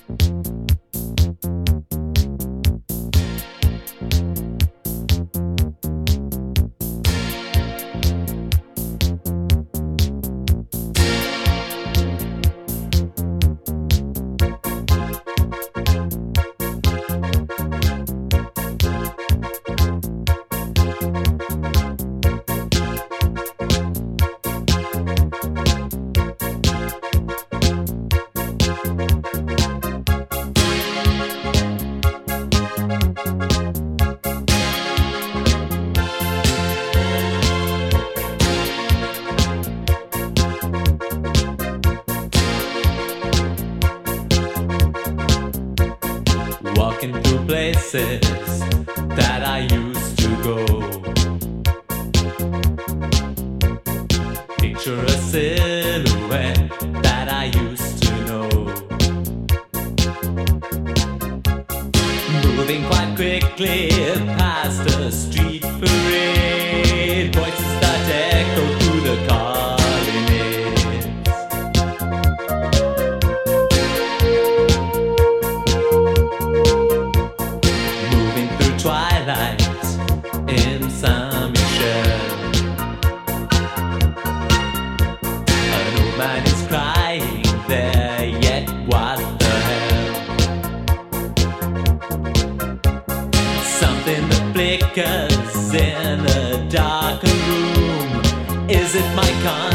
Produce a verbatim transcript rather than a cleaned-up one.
Walking through places that I used to go. Picture a silhouette that I used to know. Moving quite quickly past a street parade. Voices that echo through the corridors. Twilight in Saint Michel. An old man is crying there, yet what the hell? Something that flickers in a darkened room. Is it my conscience?